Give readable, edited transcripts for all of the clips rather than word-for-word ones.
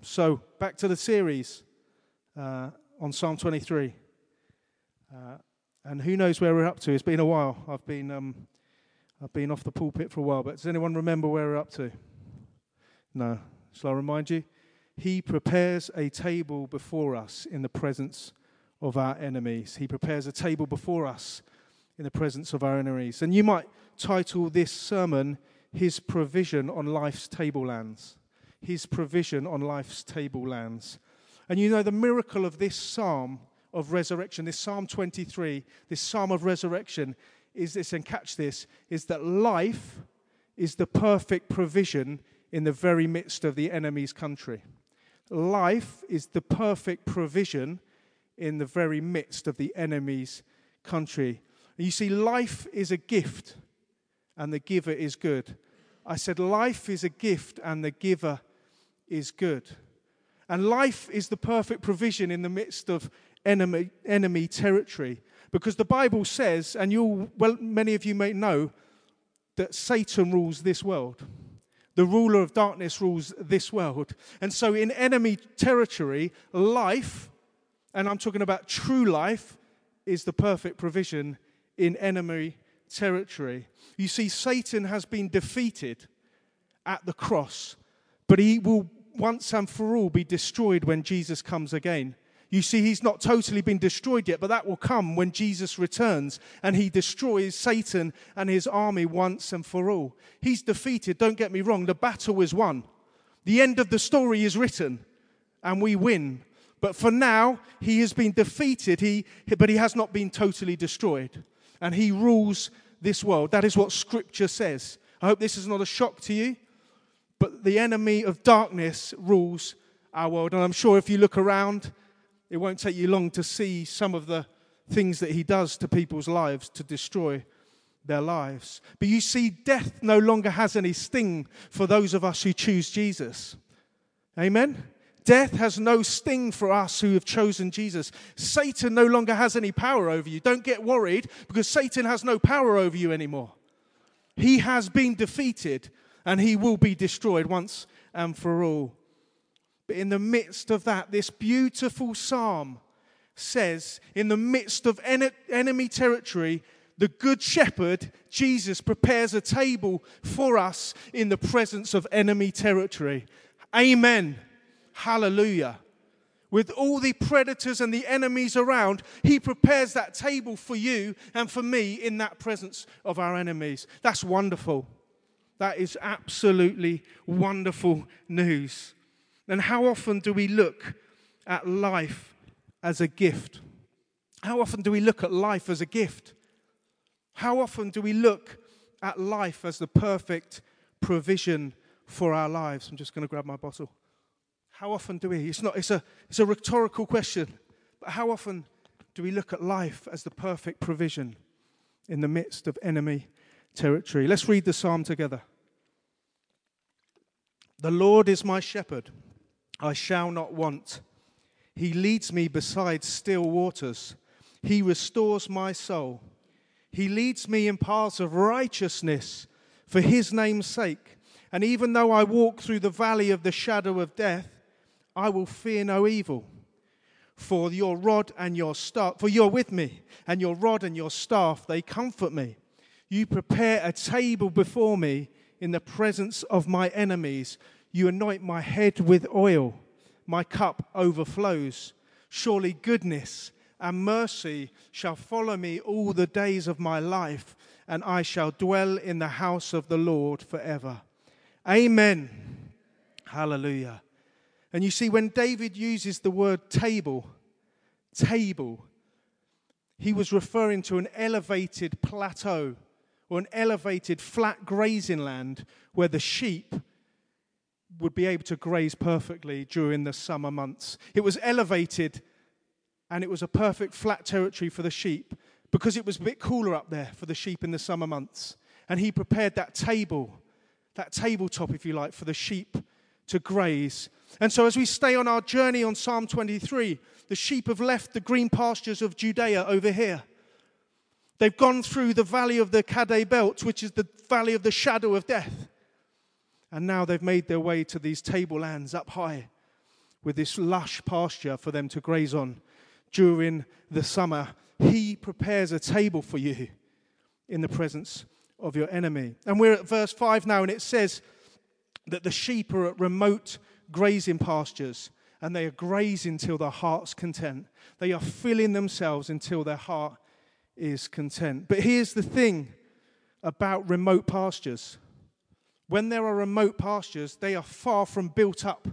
So, back to the series on Psalm 23. And who knows where we're up to? It's been a while. I've been off the pulpit for a while, but does anyone remember where we're up to? No. Shall I remind you? He prepares a table before us in the presence of our enemies. He prepares a table before us in the presence of our enemies. And you might title this sermon, His Provision on Life's Tablelands. His provision on life's tablelands. And you know the miracle of this psalm of resurrection, this Psalm 23, this psalm of resurrection is this, and catch this, is that life is the perfect provision in the very midst of the enemy's country. Life is the perfect provision in the very midst of the enemy's country. You see, life is a gift and the giver is good. I said life is a gift and the giver is good. And life is the perfect provision in the midst of enemy territory. Because the Bible says, and many of you may know, that Satan rules this world. The ruler of darkness rules this world. And so in enemy territory, life, and I'm talking about true life, is the perfect provision in enemy territory. You see, Satan has been defeated at the cross, but he will once and for all be destroyed when Jesus comes again. You see, he's not totally been destroyed yet, but that will come when Jesus returns and he destroys Satan and his army once and for all. He's defeated, don't get me wrong, the battle is won. The end of the story is written and we win. But for now, he has been defeated, but he has not been totally destroyed. And he rules this world. That is what Scripture says. I hope this is not a shock to you. But the enemy of darkness rules our world. And I'm sure if you look around, it won't take you long to see some of the things that he does to people's lives to destroy their lives. But you see, death no longer has any sting for those of us who choose Jesus. Amen? Death has no sting for us who have chosen Jesus. Satan no longer has any power over you. Don't get worried because Satan has no power over you anymore. He has been defeated. And he will be destroyed once and for all. But in the midst of that, this beautiful psalm says, in the midst of enemy territory, the good shepherd, Jesus, prepares a table for us in the presence of enemy territory. Amen. Hallelujah. With all the predators and the enemies around, he prepares that table for you and for me in that presence of our enemies. That's wonderful. That is absolutely wonderful news. And how often do we look at life as a gift? How often do we look at life as a gift? How often do we look at life as the perfect provision for our lives? I'm just going to grab my bottle. How often do we? It's a rhetorical question. But how often do we look at life as the perfect provision in the midst of enemy territory? Let's read the psalm together. The Lord is my shepherd, I shall not want. He leads me beside still waters. He restores my soul. He leads me in paths of righteousness for his name's sake. And even though I walk through the valley of the shadow of death, I will fear no evil. For your rod and your staff, for you're with me, and your rod and your staff, they comfort me. You prepare a table before me in the presence of my enemies. You anoint my head with oil. My cup overflows. Surely goodness and mercy shall follow me all the days of my life, and I shall dwell in the house of the Lord forever. Amen. Hallelujah. And you see, when David uses the word table, he was referring to an elevated plateau or an elevated flat grazing land where the sheep would be able to graze perfectly during the summer months. It was elevated and it was a perfect flat territory for the sheep because it was a bit cooler up there for the sheep in the summer months. And he prepared that tabletop, if you like, for the sheep to graze. And so as we stay on our journey on Psalm 23, the sheep have left the green pastures of Judea over here. They've gone through the valley of the Kadeh Belt, which is the valley of the shadow of death. And now they've made their way to these tablelands up high. with this lush pasture for them to graze on during the summer. He prepares a table for you in the presence of your enemy. And we're at verse 5 now, and it says that the sheep are at remote grazing pastures, and they are grazing till their heart's content. They are filling themselves until their heart is content. But here's the thing about remote pastures. When there are remote pastures, they are far from built up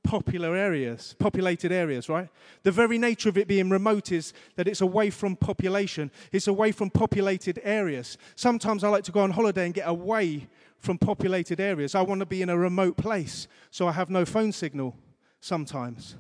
populated areas, right? The very nature of it being remote is that it's away from population. It's away from populated areas. Sometimes I like to go on holiday and get away from populated areas. I want to be in a remote place, so I have no phone signal sometimes.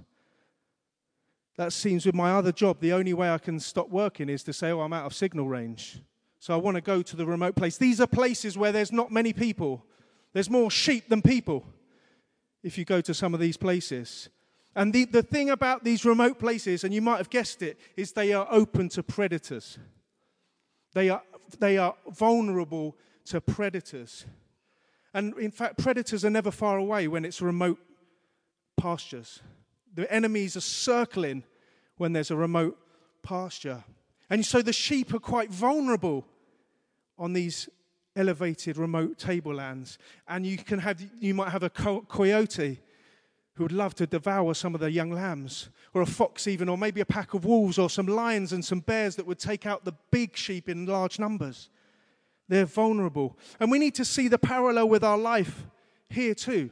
That seems with my other job, the only way I can stop working is to say, I'm out of signal range. So I want to go to the remote place. These are places where there's not many people. There's more sheep than people if you go to some of these places. And the thing about these remote places, and you might have guessed it, is they are open to predators. They are vulnerable to predators. And in fact, predators are never far away when it's remote pastures. The enemies are circling when there's a remote pasture. And so the sheep are quite vulnerable on these elevated remote tablelands. And you might have a coyote who would love to devour some of the young lambs, or a fox even, or maybe a pack of wolves, or some lions and some bears that would take out the big sheep in large numbers. They're vulnerable. And we need to see the parallel with our life here too.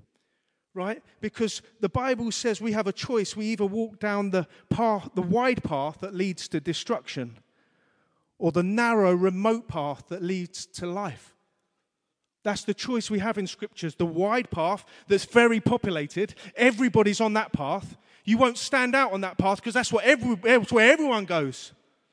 Right? Because the Bible says we have a choice. We either walk down the path, the wide path that leads to destruction, or the narrow, remote path that leads to life. That's the choice we have in Scriptures. The wide path that's very populated. Everybody's on that path. You won't stand out on that path because that's where everyone goes.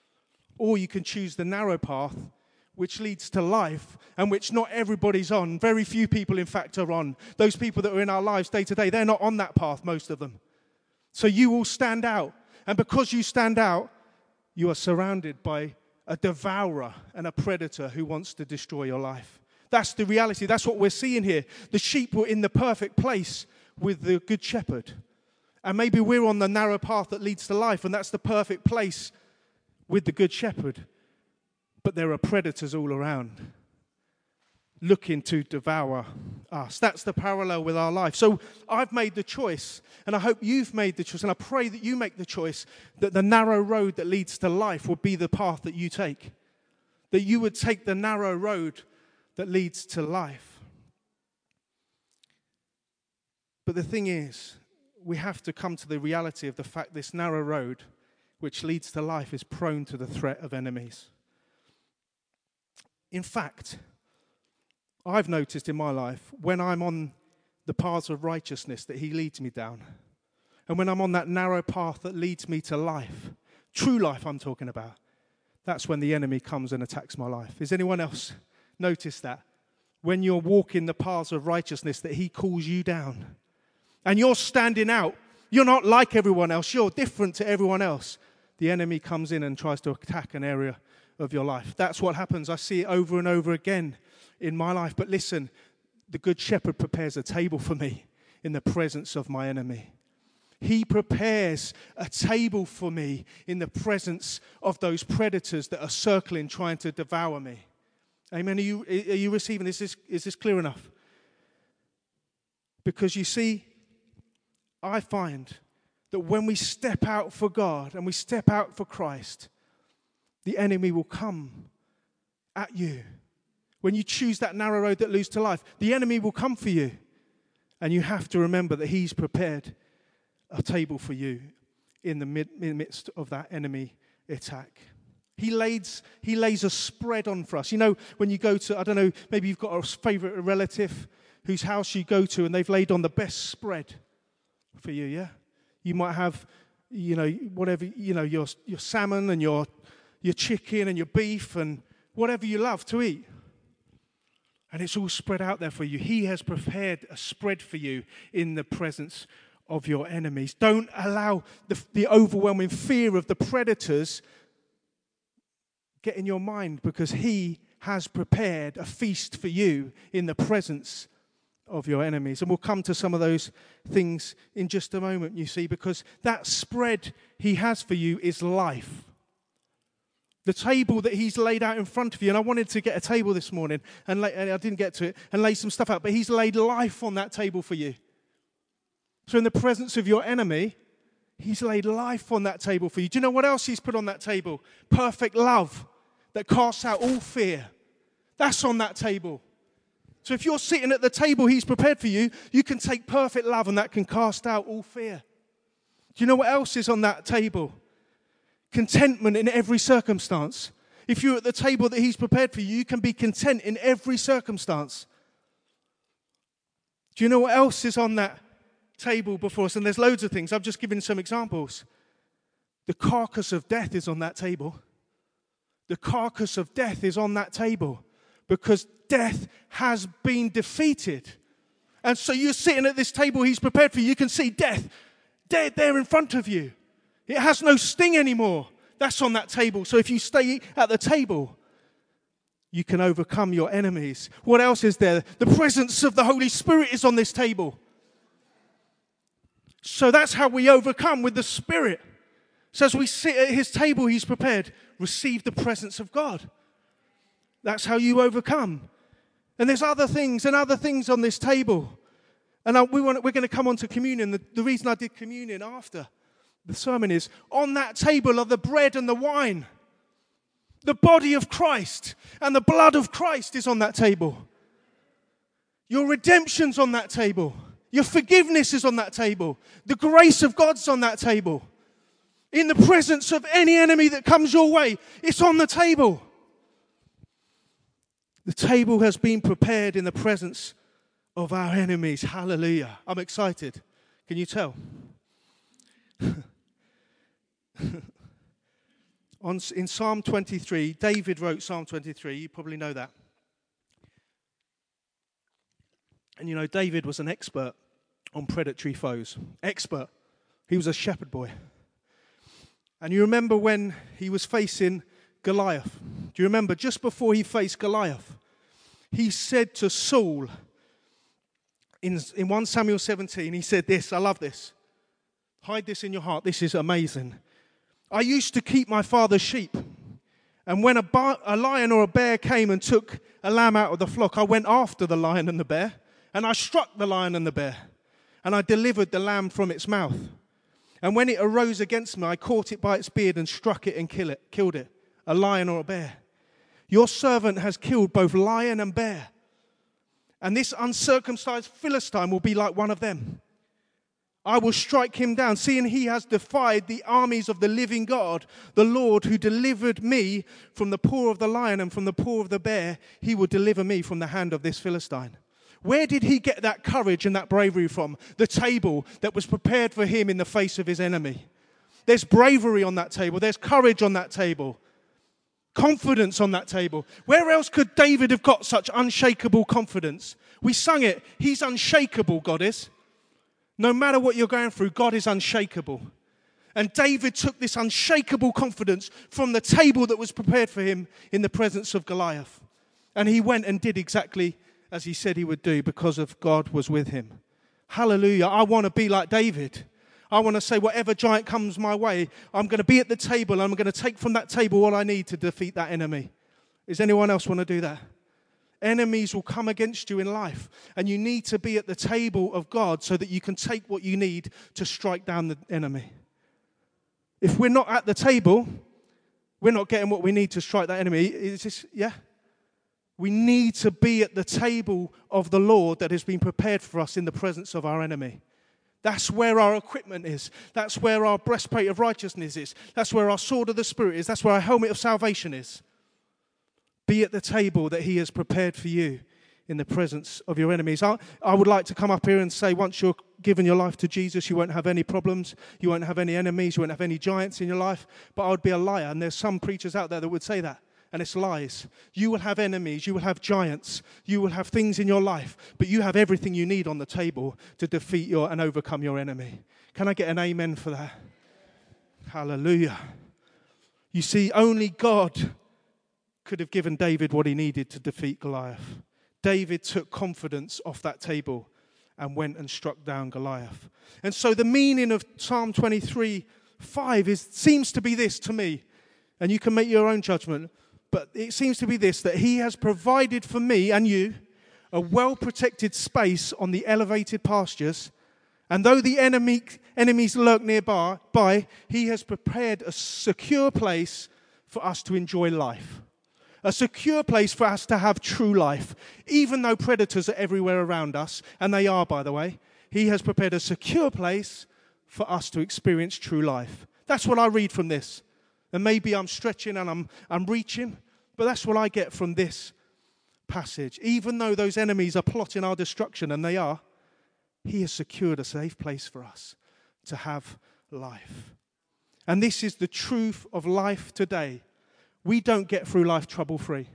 Or you can choose the narrow path, which leads to life, and which not everybody's on. Very few people, in fact, are on. Those people that are in our lives day to day, they're not on that path, most of them. So you will stand out. And because you stand out, you are surrounded by a devourer and a predator who wants to destroy your life. That's the reality. That's what we're seeing here. The sheep were in the perfect place with the good shepherd. And maybe we're on the narrow path that leads to life, and that's the perfect place with the good shepherd. But there are predators all around looking to devour us. That's the parallel with our life. So I've made the choice, and I hope you've made the choice, and I pray that you make the choice that the narrow road that leads to life will be the path that you take. That you would take the narrow road that leads to life. But the thing is, we have to come to the reality of the fact this narrow road which leads to life is prone to the threat of enemies. In fact, I've noticed in my life when I'm on the paths of righteousness that he leads me down, and when I'm on that narrow path that leads me to life, true life I'm talking about, that's when the enemy comes and attacks my life. Has anyone else noticed that? When you're walking the paths of righteousness that he calls you down, and you're standing out, you're not like everyone else, you're different to everyone else, the enemy comes in and tries to attack an area of your life. That's what happens. I see it over and over again in my life. But listen, the good shepherd prepares a table for me in the presence of my enemy. He prepares a table for me in the presence of those predators that are circling, trying to devour me. Amen. Are you receiving this? Is this clear enough? Because you see, I find that when we step out for God and we step out for Christ, the enemy will come at you. When you choose that narrow road that leads to life, the enemy will come for you. And you have to remember that he's prepared a table for you in the midst of that enemy attack. He lays a spread on for us. You know, when you go to, I don't know, maybe you've got a favorite relative whose house you go to and they've laid on the best spread for you, yeah? You might have, whatever, your salmon and your chicken and your beef and whatever you love to eat. And it's all spread out there for you. He has prepared a spread for you in the presence of your enemies. Don't allow the overwhelming fear of the predators get in your mind, because he has prepared a feast for you in the presence of your enemies. And we'll come to some of those things in just a moment, you see, because that spread he has for you is life. The table that he's laid out in front of you, and I wanted to get a table this morning, and I didn't get to it, and lay some stuff out, but he's laid life on that table for you. So in the presence of your enemy, he's laid life on that table for you. Do you know what else he's put on that table? Perfect love that casts out all fear. That's on that table. So if you're sitting at the table he's prepared for you, you can take perfect love and that can cast out all fear. Do you know what else is on that table? Contentment in every circumstance. If you're at the table that he's prepared for you, you can be content in every circumstance. Do you know what else is on that table before us? And there's loads of things. I've just given some examples. The carcass of death is on that table. The carcass of death is on that table because death has been defeated. And so you're sitting at this table he's prepared for you. You can see death dead there in front of you. It has no sting anymore. That's on that table. So if you stay at the table, you can overcome your enemies. What else is there? The presence of the Holy Spirit is on this table. So that's how we overcome, with the Spirit. So as we sit at his table he's prepared, receive the presence of God. That's how you overcome. And there's other things on this table. And we're going to come on to communion. The reason I did communion after the sermon is, on that table are the bread and the wine. The body of Christ and the blood of Christ is on that table. Your redemption's on that table. Your forgiveness is on that table. The grace of God's on that table. In the presence of any enemy that comes your way, it's on the table. The table has been prepared in the presence of our enemies. Hallelujah. I'm excited. Can you tell? In Psalm 23, David wrote Psalm 23. You probably know that. And you know, David was an expert on predatory foes. Expert. He was a shepherd boy. And you remember when he was facing Goliath? Do you remember just before he faced Goliath? He said to Saul, in 1 Samuel 17, he said this, I love this. Hide this in your heart, this is amazing. I used to keep my father's sheep. And when a lion or a bear came and took a lamb out of the flock, I went after the lion and the bear, and I struck the lion and the bear, and I delivered the lamb from its mouth. And when it arose against me, I caught it by its beard and struck it and killed it, a lion or a bear. Your servant has killed both lion and bear, and this uncircumcised Philistine will be like one of them. I will strike him down, seeing he has defied the armies of the living God, the Lord who delivered me from the paw of the lion and from the paw of the bear. He will deliver me from the hand of this Philistine. Where did he get that courage and that bravery from? The table that was prepared for him in the face of his enemy. There's bravery on that table. There's courage on that table. Confidence on that table. Where else could David have got such unshakable confidence? We sung it. He's unshakable, God is. No matter what you're going through, God is unshakable. And David took this unshakable confidence from the table that was prepared for him in the presence of Goliath. And he went and did exactly as he said he would do because of God was with him. Hallelujah. I want to be like David. I want to say whatever giant comes my way, I'm going to be at the table and I'm going to take from that table what I need to defeat that enemy. Does anyone else want to do that? Enemies will come against you in life, and you need to be at the table of God so that you can take what you need to strike down the enemy. If we're not at the table, we're not getting what we need to strike that enemy. Is this, yeah? We need to be at the table of the Lord that has been prepared for us in the presence of our enemy. That's where our equipment is. That's where our breastplate of righteousness is. That's where our sword of the Spirit is. That's where our helmet of salvation is. Be at the table that he has prepared for you in the presence of your enemies. I would like to come up here and say once you're given your life to Jesus, you won't have any problems. You won't have any enemies. You won't have any giants in your life. But I would be a liar. And there's some preachers out there that would say that. And it's lies. You will have enemies. You will have giants. You will have things in your life. But you have everything you need on the table to defeat and overcome your enemy. Can I get an amen for that? Hallelujah. You see, only God could have given David what he needed to defeat Goliath. David took confidence off that table and went and struck down Goliath. And so the meaning of Psalm 23:5 seems to be this to me, and you can make your own judgment, but it seems to be this, that he has provided for me and you a well-protected space on the elevated pastures, and though the enemies lurk nearby, he has prepared a secure place for us to enjoy life. A secure place for us to have true life. Even though predators are everywhere around us, and they are, by the way, he has prepared a secure place for us to experience true life. That's what I read from this. And maybe I'm stretching and I'm reaching, but that's what I get from this passage. Even though those enemies are plotting our destruction, and they are, he has secured a safe place for us to have life. And this is the truth of life today. We don't get through life trouble-free.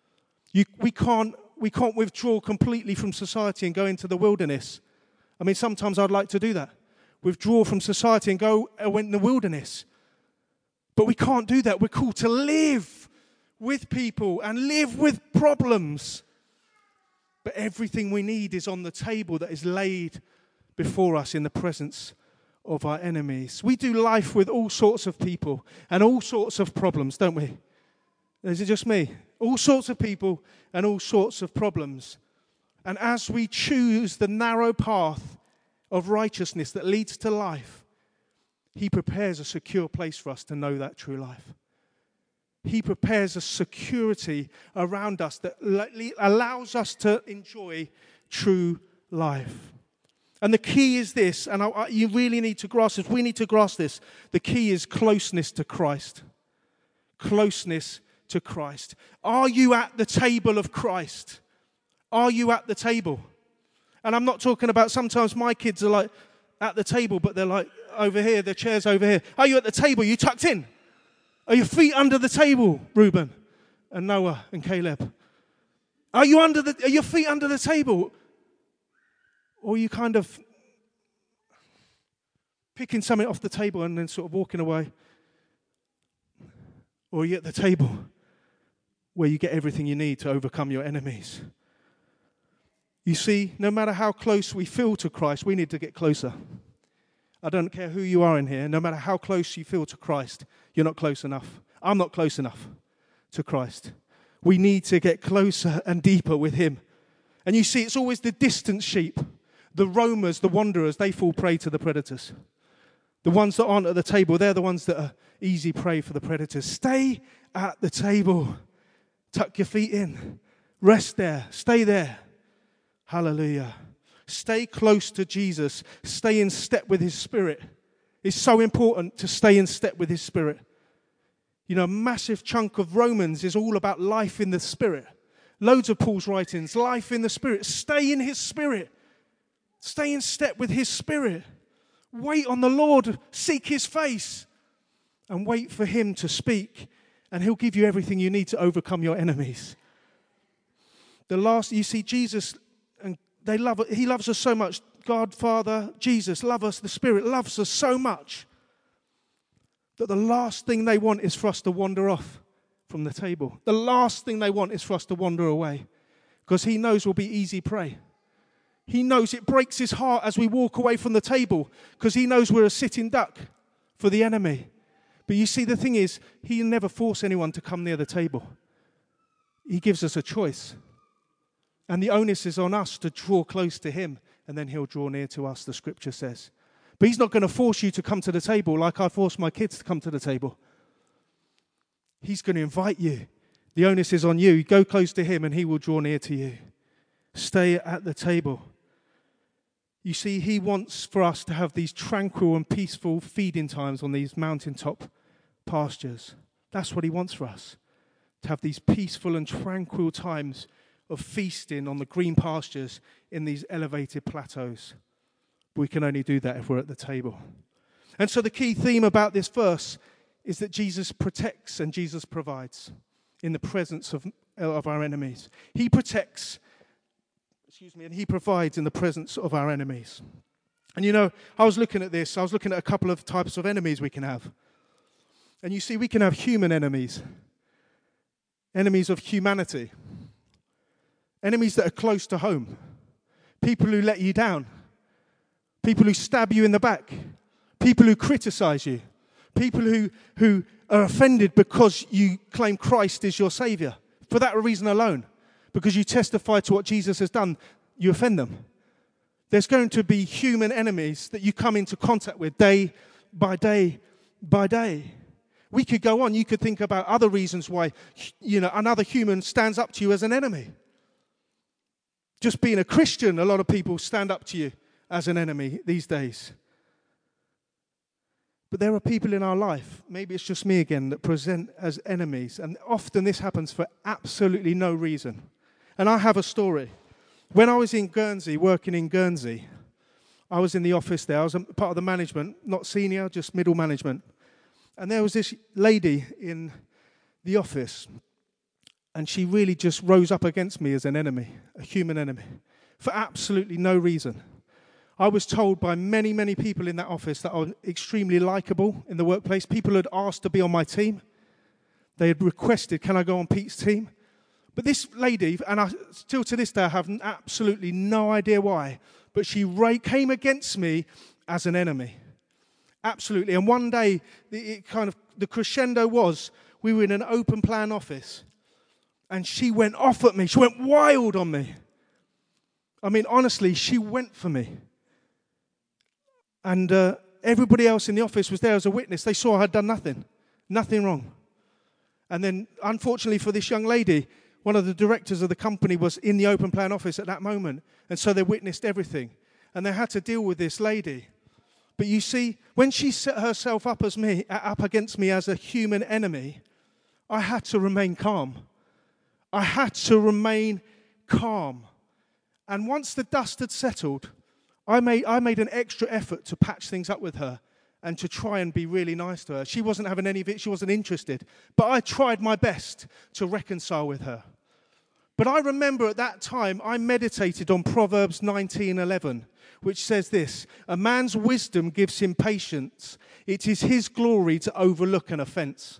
We can't withdraw completely from society and go into the wilderness. I mean, sometimes I'd like to do that. Withdraw from society and go in the wilderness. But we can't do that. We're called to live with people and live with problems. But everything we need is on the table that is laid before us in the presence of our enemies. We do life with all sorts of people and all sorts of problems, don't we? Is it just me? All sorts of people and all sorts of problems. And as we choose the narrow path of righteousness that leads to life, he prepares a secure place for us to know that true life. He prepares a security around us that allows us to enjoy true life. And the key is this, and you really need to grasp this. We need to grasp this. The key is closeness to Christ. Closeness to Christ. Are you at the table of Christ? Are you at the table? And I'm not talking about sometimes my kids are like at the table, but they're like over here, the chair's over here. Are you at the table? You tucked in? Are your feet under the table, Reuben and Noah and Caleb? Are your feet under the table? Or are you kind of picking something off the table and then sort of walking away? Or are you at the table where you get everything you need to overcome your enemies? You see, no matter how close we feel to Christ, we need to get closer. I don't care who you are in here. No matter how close you feel to Christ, you're not close enough. I'm not close enough to Christ. We need to get closer and deeper with him. And you see, it's always the distant sheep, the roamers, the wanderers, they fall prey to the predators. The ones that aren't at the table, they're the ones that are easy prey for the predators. Stay at the table. Tuck your feet in. Rest there. Stay there. Hallelujah. Stay close to Jesus. Stay in step with his Spirit. It's so important to stay in step with his Spirit. You know, a massive chunk of Romans is all about life in the Spirit. Loads of Paul's writings, life in the Spirit. Stay in his Spirit. Stay in step with his Spirit. Wait on the Lord. Seek his face. And wait for him to speak. And he'll give you everything you need to overcome your enemies. You see, Jesus, and he loves us so much. God, Father, Jesus love us. The Spirit loves us so much that the last thing they want is for us to wander off from the table. The last thing they want is for us to wander away, because he knows we'll be easy prey. He knows it breaks his heart as we walk away from the table, because he knows we're a sitting duck for the enemy. But you see, the thing is, he never force anyone to come near the table. He gives us a choice. And the onus is on us to draw close to him, and then he'll draw near to us, the scripture says. But he's not going to force you to come to the table like I force my kids to come to the table. He's going to invite you. The onus is on you. Go close to him and he will draw near to you. Stay at the table. You see, he wants for us to have these tranquil and peaceful feeding times on these mountaintop pastures. That's what he wants for us. To have these peaceful and tranquil times of feasting on the green pastures in these elevated plateaus. We can only do that if we're at the table. And so the key theme about this verse is that Jesus protects and Jesus provides in the presence of our enemies. He protects, and he provides in the presence of our enemies. And you know, I was looking at a couple of types of enemies we can have. And you see, we can have human enemies, enemies of humanity. Enemies that are close to home. People who let you down. People who stab you in the back. People who criticize you. People who are offended because you claim Christ is your Savior. For that reason alone. Because you testify to what Jesus has done, you offend them. There's going to be human enemies that you come into contact with day by day by day. We could go on. You could think about other reasons why, another human stands up to you as an enemy. Just being a Christian, a lot of people stand up to you as an enemy these days. But there are people in our life, maybe it's just me again, that present as enemies. And often this happens for absolutely no reason. And I have a story. When I was in Guernsey, working in Guernsey, I was in the office there. I was part of the management, not senior, just middle management. And there was this lady in the office, and she really just rose up against me as an enemy, a human enemy, for absolutely no reason. I was told by many, many people in that office that I was extremely likable in the workplace. People had asked to be on my team. They had requested, can I go on Pete's team? But this lady, and I still to this day I have absolutely no idea why, but she came against me as an enemy. Absolutely. And one day, the crescendo was, we were in an open plan office, and she went off at me. She went wild on me. I mean, honestly, she went for me. And everybody else in the office was there as a witness. They saw I had done nothing wrong. And then, unfortunately for this young lady, one of the directors of the company was in the open plan office at that moment. And so they witnessed everything. And they had to deal with this lady. But you see, when she set herself up against me as a human enemy, I had to remain calm. I had to remain calm. And once the dust had settled, I made an extra effort to patch things up with her and to try and be really nice to her. She wasn't having any of it. She wasn't interested. But I tried my best to reconcile with her. But I remember at that time, I meditated on Proverbs 19:11, which says this: a man's wisdom gives him patience. It is his glory to overlook an offense.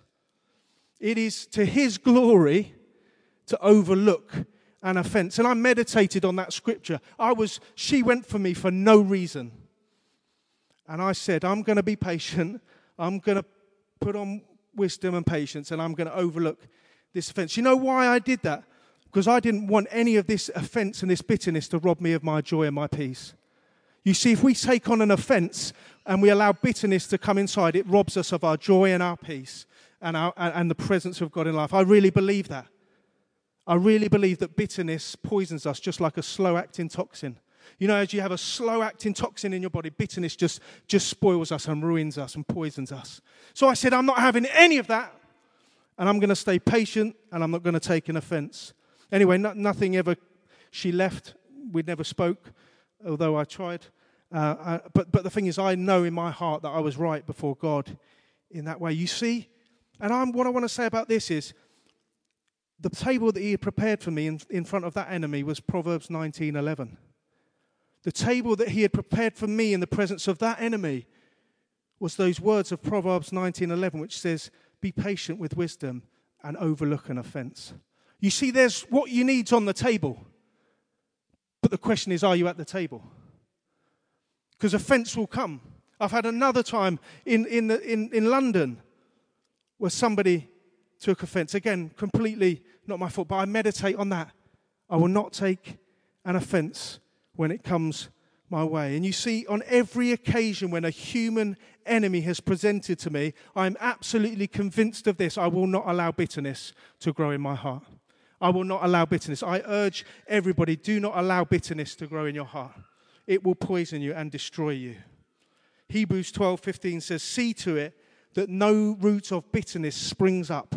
It is to his glory to overlook an offense. And I meditated on that scripture. She went for me for no reason. And I said, I'm going to be patient. I'm going to put on wisdom and patience, and I'm going to overlook this offense. You know why I did that? Because I didn't want any of this offense and this bitterness to rob me of my joy and my peace. You see, if we take on an offense and we allow bitterness to come inside, it robs us of our joy and our peace and the presence of God in life. I really believe that. I really believe that bitterness poisons us just like a slow-acting toxin. You know, as you have a slow-acting toxin in your body, bitterness just spoils us and ruins us and poisons us. So I said, I'm not having any of that, and I'm going to stay patient, and I'm not going to take an offense. Anyway, nothing ever. She left. We never spoke, although I tried. But the thing is, I know in my heart that I was right before God in that way. You see, and what I want to say about this is, the table that he had prepared for me in front of that enemy was Proverbs 19:11. The table that he had prepared for me in the presence of that enemy was those words of Proverbs 19:11, which says, be patient with wisdom and overlook an offense. You see, there's what you need's on the table. But the question is, are you at the table? Because offense will come. I've had another time in London where somebody took offense. Again, completely not my fault, but I meditate on that. I will not take an offense when it comes my way. And you see, on every occasion when a human enemy has presented to me, I'm absolutely convinced of this. I will not allow bitterness to grow in my heart. I will not allow bitterness. I urge everybody, do not allow bitterness to grow in your heart. It will poison you and destroy you. Hebrews 12:15 says, see to it that no root of bitterness springs up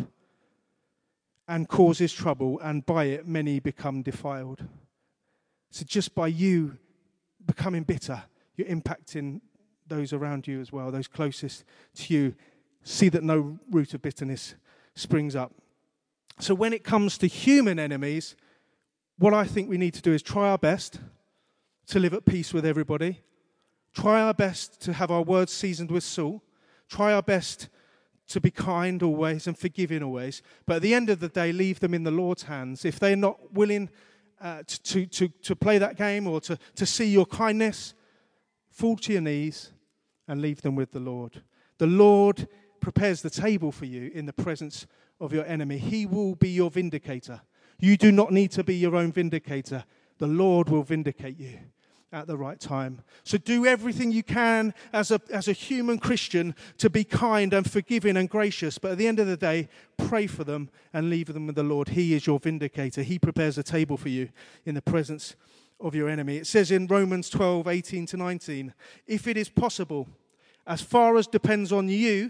and causes trouble, and by it many become defiled. So just by you becoming bitter, you're impacting those around you as well, those closest to you. See that no root of bitterness springs up. So when it comes to human enemies, what I think we need to do is try our best to live at peace with everybody. Try our best to have our words seasoned with salt. Try our best to be kind always and forgiving always. But at the end of the day, leave them in the Lord's hands. If they're not willing to play that game or to see your kindness, fall to your knees and leave them with the Lord. The Lord prepares the table for you in the presence of your enemy. He will be your vindicator. You do not need to be your own vindicator. The Lord will vindicate you at the right time. So do everything you can as a human Christian to be kind and forgiving and gracious. But at the end of the day, pray for them and leave them with the Lord. He is your vindicator. He prepares a table for you in the presence of your enemy. It says in Romans 12:18-19, if it is possible, as far as depends on you,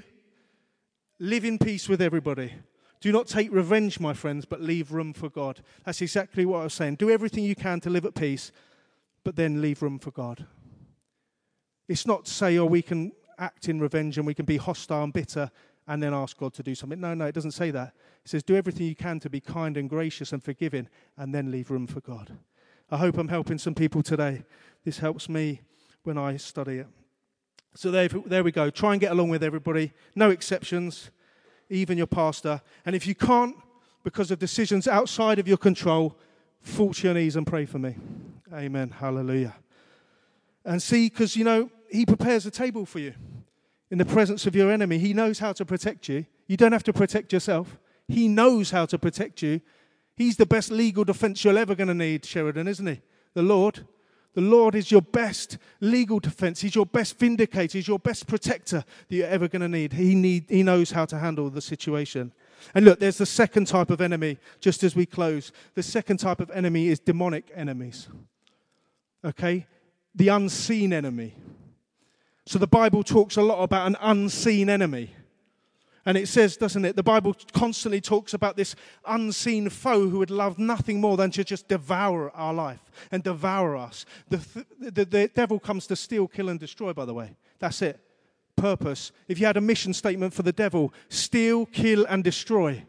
live in peace with everybody. Do not take revenge, my friends, but leave room for God. That's exactly what I was saying. Do everything you can to live at peace, but then leave room for God. It's not to say, we can act in revenge and we can be hostile and bitter and then ask God to do something. No, it doesn't say that. It says, do everything you can to be kind and gracious and forgiving and then leave room for God. I hope I'm helping some people today. This helps me when I study it. So there we go. Try and get along with everybody. No exceptions, even your pastor. And if you can't, because of decisions outside of your control, fall to your knees and pray for me. Amen. Hallelujah. And see, because, he prepares a table for you in the presence of your enemy. He knows how to protect you. You don't have to protect yourself. He knows how to protect you. He's the best legal defense you're ever going to need, Sheridan, isn't he? The Lord. The Lord is your best legal defense. He's your best vindicator. He's your best protector that you're ever going to need. He knows how to handle the situation. And look, there's the second type of enemy, just as we close. The second type of enemy is demonic enemies. Okay? The unseen enemy. So the Bible talks a lot about an unseen enemy. And it says, doesn't it, the Bible constantly talks about this unseen foe who would love nothing more than to just devour our life and devour us. The devil comes to steal, kill, and destroy, by the way. That's it. Purpose. If you had a mission statement for the devil, steal, kill, and destroy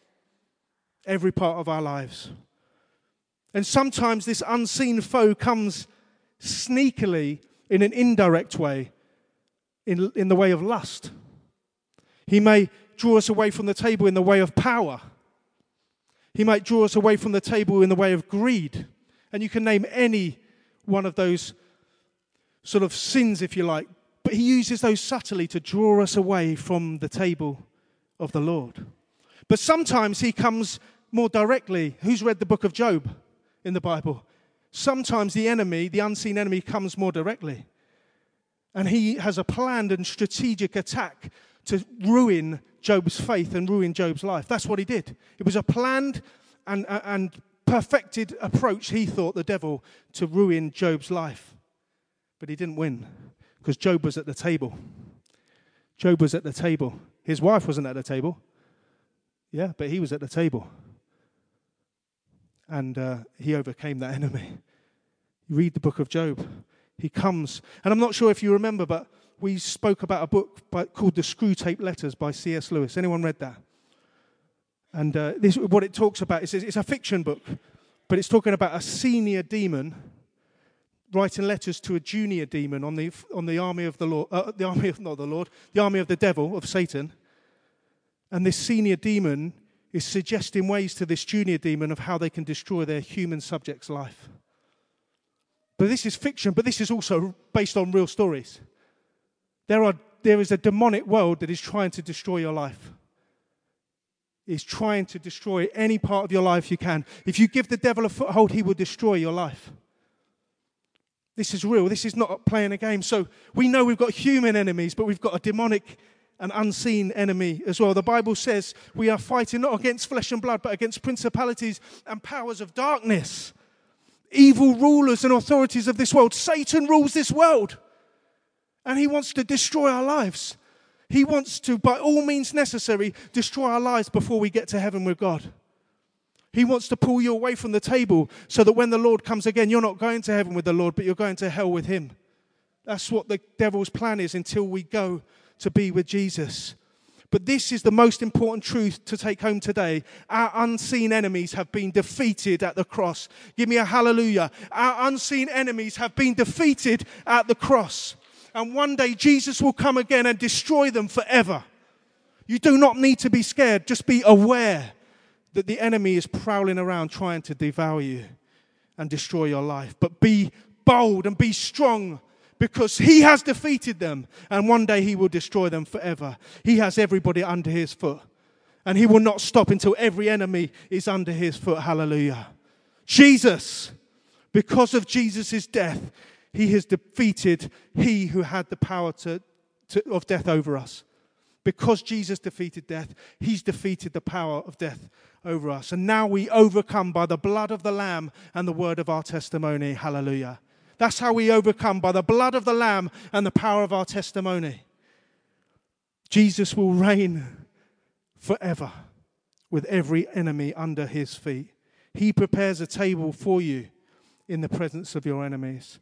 every part of our lives. And sometimes this unseen foe comes sneakily in an indirect way, in the way of lust. He may draw us away from the table in the way of power. He might draw us away from the table in the way of greed. And you can name any one of those sort of sins, if you like. But he uses those subtly to draw us away from the table of the Lord. But sometimes he comes more directly. Who's read the book of Job in the Bible? Sometimes the enemy, the unseen enemy, comes more directly. And he has a planned and strategic attack to ruin Job's faith and ruin Job's life. That's what he did. It was a planned and perfected approach, he thought, the devil, to ruin Job's life. But he didn't win, because Job was at the table. Job was at the table. His wife wasn't at the table. Yeah, but he was at the table. And he overcame that enemy. You read the book of Job. He comes. And I'm not sure if you remember, but we spoke about a book called The Screwtape Letters by C.S. Lewis. Anyone read that? And what it talks about is it's a fiction book, but it's talking about a senior demon writing letters to a junior demon on the army of the Lord, the army of the devil, of Satan. And this senior demon is suggesting ways to this junior demon of how they can destroy their human subject's life. But this is fiction, but this is also based on real stories. There is a demonic world that is trying to destroy your life. It's trying to destroy any part of your life you can. If you give the devil a foothold, he will destroy your life. This is real. This is not playing a game. So we know we've got human enemies, but we've got a demonic and unseen enemy as well. The Bible says we are fighting not against flesh and blood, but against principalities and powers of darkness, evil rulers and authorities of this world. Satan rules this world. And he wants to destroy our lives. He wants to, by all means necessary, destroy our lives before we get to heaven with God. He wants to pull you away from the table so that when the Lord comes again, you're not going to heaven with the Lord, but you're going to hell with him. That's what the devil's plan is until we go to be with Jesus. But this is the most important truth to take home today. Our unseen enemies have been defeated at the cross. Give me a hallelujah. Our unseen enemies have been defeated at the cross. And one day Jesus will come again and destroy them forever. You do not need to be scared. Just be aware that the enemy is prowling around trying to devour you. and destroy your life. But be bold and be strong, because he has defeated them, and one day he will destroy them forever. He has everybody under his foot, and he will not stop until every enemy is under his foot. Hallelujah. Jesus, because of Jesus' death, he has defeated he who had the power of death over us. Because Jesus defeated death, he's defeated the power of death over us. And now we overcome by the blood of the Lamb and the word of our testimony. Hallelujah. That's how we overcome, by the blood of the Lamb and the power of our testimony. Jesus will reign forever with every enemy under his feet. He prepares a table for you in the presence of your enemies.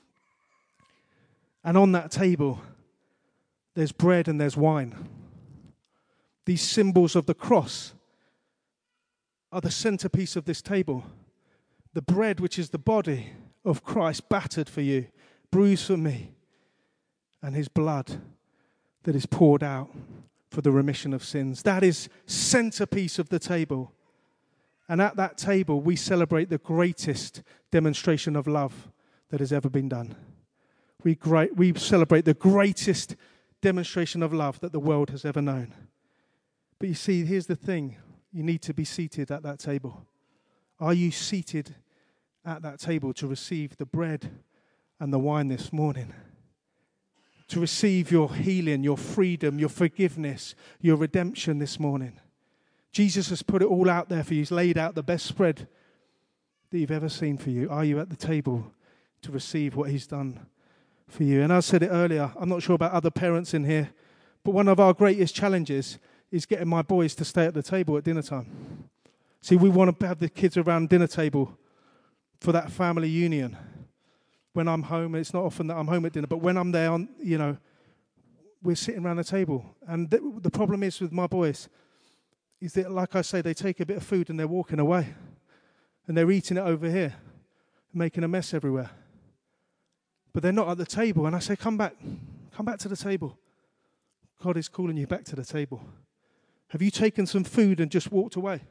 And on that table, there's bread and there's wine. These symbols of the cross are the centerpiece of this table. The bread, which is the body of Christ, battered for you, bruised for me, and his blood that is poured out for the remission of sins. That is centerpiece of the table. And at that table, we celebrate the greatest demonstration of love that has ever been done. We celebrate the greatest demonstration of love that the world has ever known. But you see, here's the thing. You need to be seated at that table. Are you seated at that table to receive the bread and the wine this morning? To receive your healing, your freedom, your forgiveness, your redemption this morning? Jesus has put it all out there for you. He's laid out the best spread that you've ever seen for you. Are you at the table to receive what he's done for you? And I said it earlier, I'm not sure about other parents in here, but one of our greatest challenges is getting my boys to stay at the table at dinner time. See, we want to have the kids around dinner table for that family union. When I'm home, it's not often that I'm home at dinner, but when I'm there, we're sitting around the table. And the problem is with my boys is that, like I say, they take a bit of food and they're walking away. And they're eating it over here, making a mess everywhere. But they're not at the table. And I say, come back to the table. God is calling you back to the table. Have you taken some food and just walked away?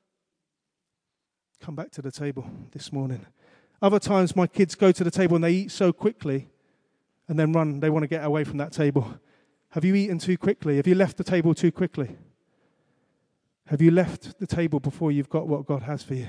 Come back to the table this morning. Other times my kids go to the table and they eat so quickly and then run. They want to get away from that table. Have you eaten too quickly? Have you left the table too quickly? Have you left the table before you've got what God has for you?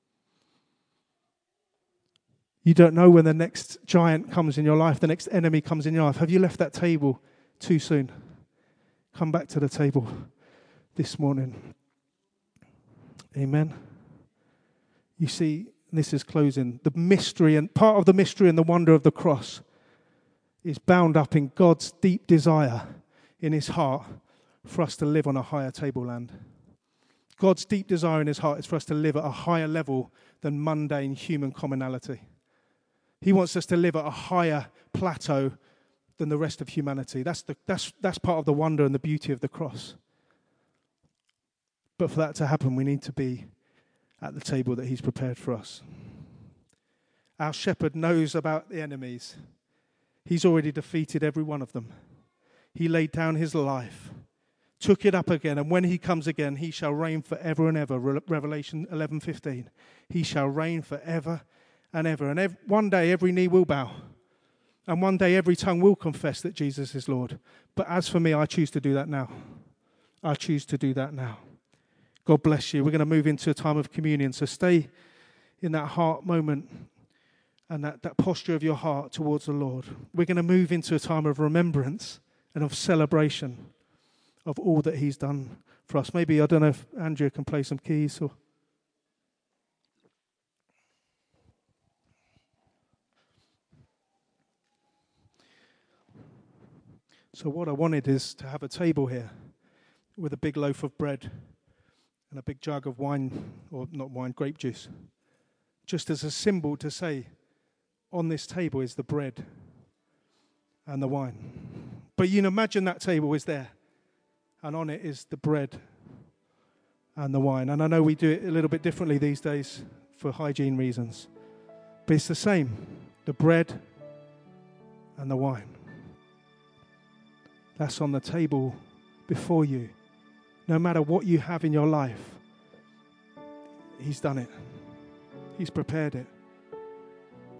You don't know when the next giant comes in your life, the next enemy comes in your life. Have you left that table too soon? Come back to the table this morning. Amen. You see, this is closing. The mystery, and part of the mystery and the wonder of the cross is bound up in God's deep desire in his heart for us to live on a higher tableland. God's deep desire in his heart is for us to live at a higher level than mundane human commonality. He wants us to live at a higher plateau than the rest of humanity. That's part of the wonder and the beauty of the cross. But for that to happen, we need to be at the table that he's prepared for us. Our shepherd knows about the enemies. He's already defeated every one of them. He laid down his life, took it up again, and when he comes again, he shall reign forever and ever. Revelation 11:15. He shall reign forever and ever. And one day every knee will bow. And one day every tongue will confess that Jesus is Lord. But as for me, I choose to do that now. I choose to do that now. God bless you. We're going to move into a time of communion. So stay in that heart moment and that posture of your heart towards the Lord. We're going to move into a time of remembrance and of celebration of all that he's done for us. Maybe, I don't know if Andrea can play some keys or... So what I wanted is to have a table here with a big loaf of bread and a big jug of wine, or not wine, grape juice, just as a symbol to say, on this table is the bread and the wine. But you can imagine that table is there, and on it is the bread and the wine. And I know we do it a little bit differently these days for hygiene reasons, but it's the same, the bread and the wine. That's on the table before you. No matter what you have in your life, he's done it. He's prepared it.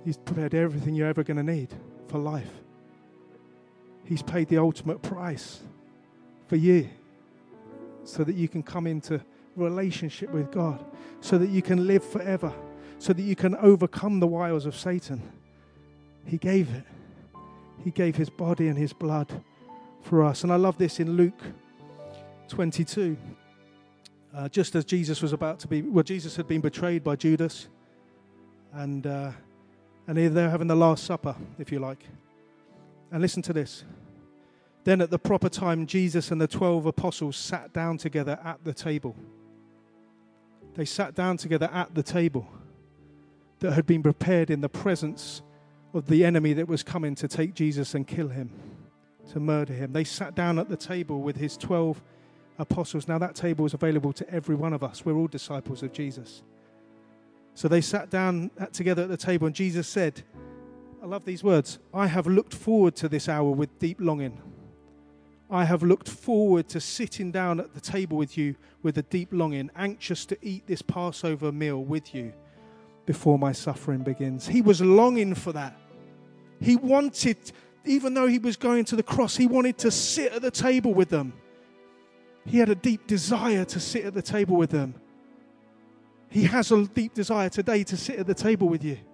He's prepared everything you're ever going to need for life. He's paid the ultimate price for you so that you can come into relationship with God, so that you can live forever, so that you can overcome the wiles of Satan. He gave it. He gave his body and his blood for us. And I love this in Luke 22. Just as Jesus was about to be, Jesus had been betrayed by Judas, and they're having the Last Supper, if you like. And listen to this. Then at the proper time, Jesus and the 12 apostles sat down together at the table. They sat down together at the table that had been prepared in the presence of the enemy that was coming to take Jesus and kill him, to murder him. They sat down at the table with his 12 apostles. Now that table is available to every one of us. We're all disciples of Jesus. So they sat down together at the table, and Jesus said, I love these words, I have looked forward to this hour with deep longing. I have looked forward to sitting down at the table with you with a deep longing, anxious to eat this Passover meal with you before my suffering begins. He was longing for that. He wanted, even though he was going to the cross, he wanted to sit at the table with them. He had a deep desire to sit at the table with them. He has a deep desire today to sit at the table with you.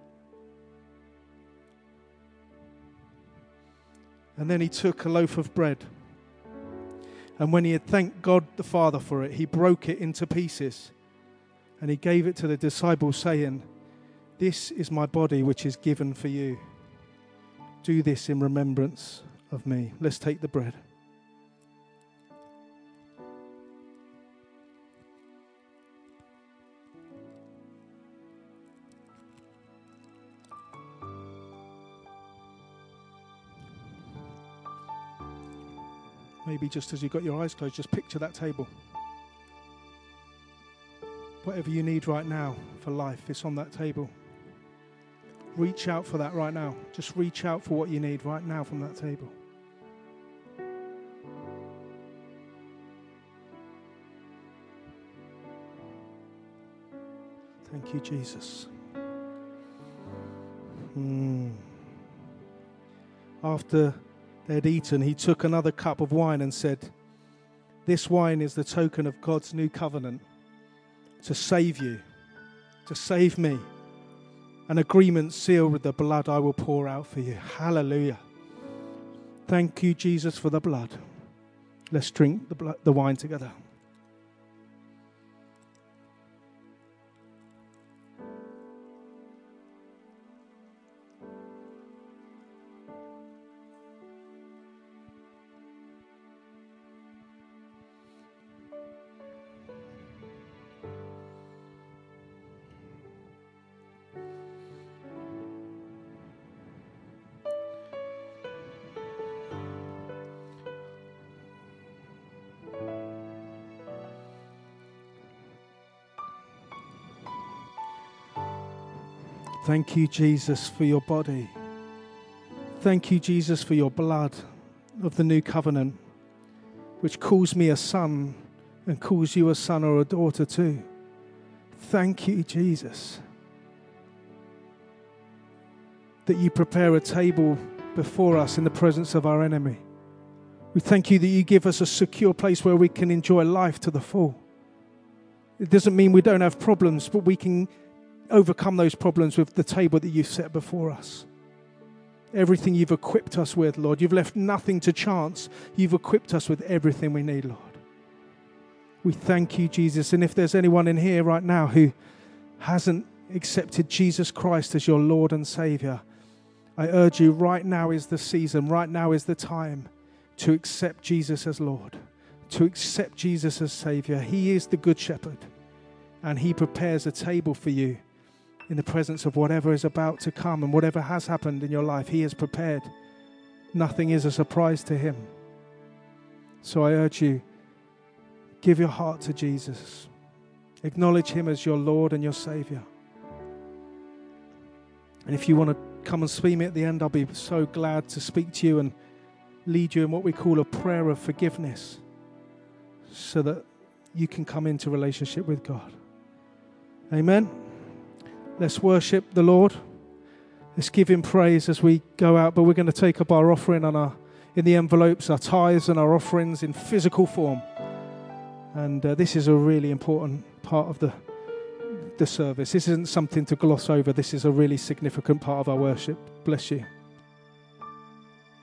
And then he took a loaf of bread. And when he had thanked God the Father for it, he broke it into pieces. And he gave it to the disciples, saying, this is my body which is given for you. Do this in remembrance of me. Let's take the bread. Maybe just as you've got your eyes closed, just picture that table. Whatever you need right now for life, it's on that table. Reach out for that right now. Just reach out for what you need right now from that table. Thank you, Jesus. After they had eaten, he took another cup of wine and said, this wine is the token of God's new covenant to save you, to save me. An agreement sealed with the blood I will pour out for you. Hallelujah. Thank you, Jesus, for the blood. Let's drink the wine together. Thank you, Jesus, for your body. Thank you, Jesus, for your blood of the new covenant, which calls me a son and calls you a son or a daughter too. Thank you, Jesus, that you prepare a table before us in the presence of our enemy. We thank you that you give us a secure place where we can enjoy life to the full. It doesn't mean we don't have problems, but we can overcome those problems with the table that you've set before us. Everything you've equipped us with, Lord. You've left nothing to chance. You've equipped us with everything we need, Lord. We thank you, Jesus. And if there's anyone in here right now who hasn't accepted Jesus Christ as your Lord and Savior, I urge you, right now is the season, right now is the time to accept Jesus as Lord, to accept Jesus as Savior. He is the Good Shepherd, and He prepares a table for you in the presence of whatever is about to come and whatever has happened in your life. He has prepared. Nothing is a surprise to Him. So I urge you, give your heart to Jesus. Acknowledge Him as your Lord and your Savior. And if you want to come and speak me at the end, I'll be so glad to speak to you and lead you in what we call a prayer of forgiveness, so that you can come into relationship with God. Amen. Let's worship the Lord. Let's give him praise as we go out, but we're going to take up our offering in the envelopes, our tithes and our offerings in physical form. And this is a really important part of the service. This isn't something to gloss over. This is a really significant part of our worship. Bless you.